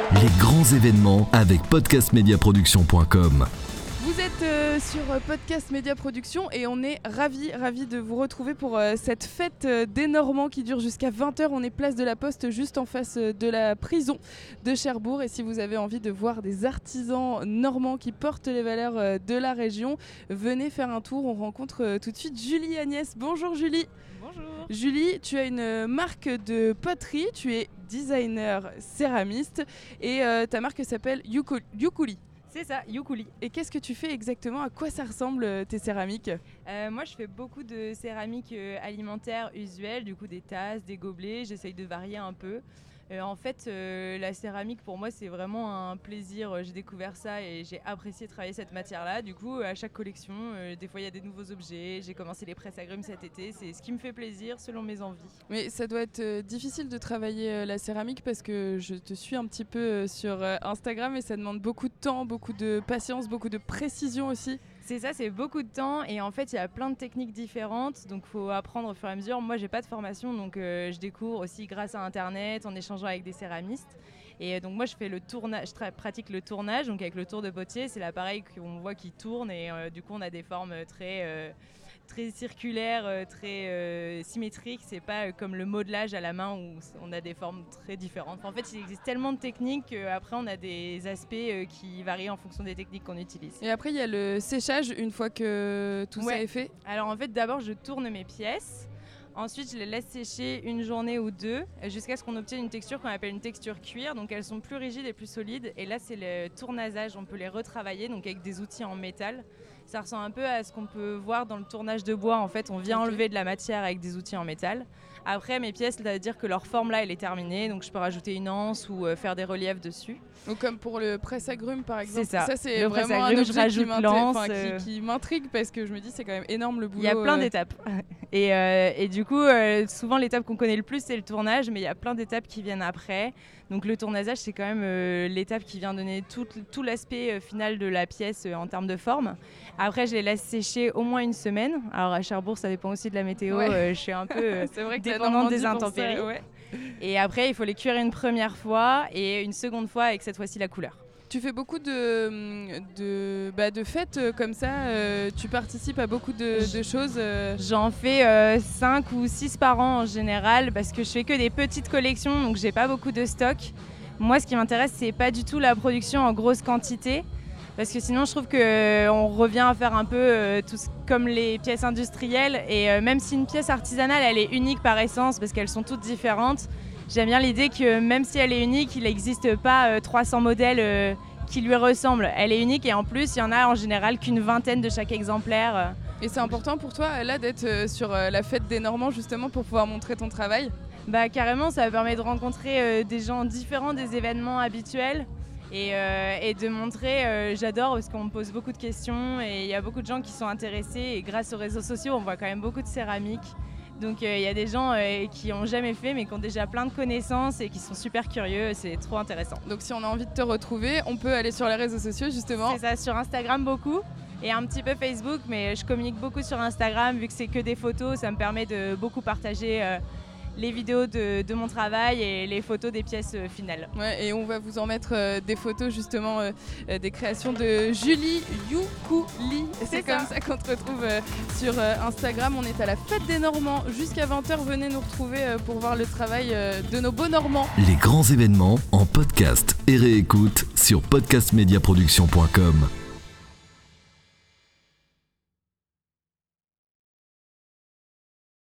Les grands événements avec podcastmediaproduction.com. Vous êtes sur Podcast Média Production et on est ravis de vous retrouver pour cette fête des Normands qui dure jusqu'à 20h. On est place de la Poste, juste en face de la prison de Cherbourg. Et si vous avez envie de voir des artisans normands qui portent les valeurs de la région, venez faire un tour. On rencontre tout de suite Julie et Agnès. Bonjour Julie. Bonjour. Julie, tu as une marque de poterie, tu es designer céramiste et ta marque s'appelle Youkouli. C'est ça, Youkouli. Et qu'est-ce que tu fais exactement? À quoi ça ressemble tes céramiques? Moi, je fais beaucoup de céramiques alimentaires usuelles, du coup des tasses, des gobelets. J'essaye de varier un peu. En fait, la céramique, pour moi, c'est vraiment un plaisir. J'ai découvert ça et j'ai apprécié travailler cette matière-là. Du coup, à chaque collection, des fois, il y a des nouveaux objets. J'ai commencé les presses agrumes cet été. C'est ce qui me fait plaisir selon mes envies. Mais ça doit être difficile de travailler la céramique parce que je te suis un petit peu sur Instagram et ça demande beaucoup de temps, beaucoup de patience, beaucoup de précision aussi. C'est ça, c'est beaucoup de temps et en fait il y a plein de techniques différentes, donc il faut apprendre au fur et à mesure. Moi j'ai pas de formation, donc je découvre aussi grâce à internet, en échangeant avec des céramistes. Et donc moi je fais le tournage, pratique le tournage, donc avec le tour de potier, c'est l'appareil qu'on voit qui tourne et du coup on a des formes très circulaires, très symétriques. C'est pas comme le modelage à la main où on a des formes très différentes. En fait, il existe tellement de techniques qu'après on a des aspects qui varient en fonction des techniques qu'on utilise. Et après, il y a le séchage une fois que tout ça est fait. Alors en fait, d'abord, je tourne mes pièces. Ensuite, je les laisse sécher une journée ou deux jusqu'à ce qu'on obtienne une texture qu'on appelle une texture cuir. Donc elles sont plus rigides et plus solides. Et là, c'est le tournasage. On peut les retravailler donc avec des outils en métal. Ça ressemble un peu à ce qu'on peut voir dans le tournage de bois. En fait, on vient enlever de la matière avec des outils en métal. Après, mes pièces, ça veut dire que leur forme là, elle est terminée. Donc je peux rajouter une anse ou faire des reliefs dessus. Donc comme pour le presse-agrumes par exemple. C'est ça. Ça c'est le vraiment un objet qui m'intrigue m'intrigue parce que je me dis c'est quand même énorme le boulot. Il y a plein d'étapes. Et du coup, souvent l'étape qu'on connaît le plus c'est le tournage, mais il y a plein d'étapes qui viennent après. Donc le tournasage c'est quand même l'étape qui vient donner tout l'aspect final de la pièce en termes de forme. Après je les laisse sécher au moins une semaine. Alors à Cherbourg ça dépend aussi de la météo. Je suis un peu c'est vrai que dépendante des intempéries. Ça, ouais. Et après il faut les cuire une première fois et une seconde fois avec cette fois-ci la couleur. Tu fais beaucoup de fêtes comme ça, tu participes à beaucoup de choses. J'en fais 5 ou 6 par an en général parce que je fais que des petites collections, donc j'ai pas beaucoup de stock. Moi, ce qui m'intéresse, c'est pas du tout la production en grosse quantité parce que sinon, je trouve qu'on revient à faire un peu comme les pièces industrielles et même si une pièce artisanale, elle est unique par essence parce qu'elles sont toutes différentes, j'aime bien l'idée que même si elle est unique, il n'existe pas 300 modèles qui lui ressemblent. Elle est unique et en plus, il y en a en général qu'une vingtaine de chaque exemplaire. Et c'est important pour toi là d'être sur la fête des Normands justement pour pouvoir montrer ton travail? Bah carrément, ça permet de rencontrer des gens différents des événements habituels et de montrer, j'adore parce qu'on me pose beaucoup de questions et il y a beaucoup de gens qui sont intéressés et grâce aux réseaux sociaux, on voit quand même beaucoup de céramique. Donc il y a des gens qui n'ont jamais fait mais qui ont déjà plein de connaissances et qui sont super curieux, c'est trop intéressant. Donc si on a envie de te retrouver, on peut aller sur les réseaux sociaux justement. C'est ça, sur Instagram beaucoup et un petit peu Facebook, mais je communique beaucoup sur Instagram vu que c'est que des photos, ça me permet de beaucoup partager les vidéos de mon travail et les photos des pièces finales. Ouais, et on va vous en mettre des photos justement des créations de Julie Youkouli. C'est comme ça qu'on te retrouve sur Instagram. On est à la fête des Normands jusqu'à 20h. Venez nous retrouver pour voir le travail de nos beaux Normands. Les grands événements en podcast et réécoute sur podcastmediaproduction.com.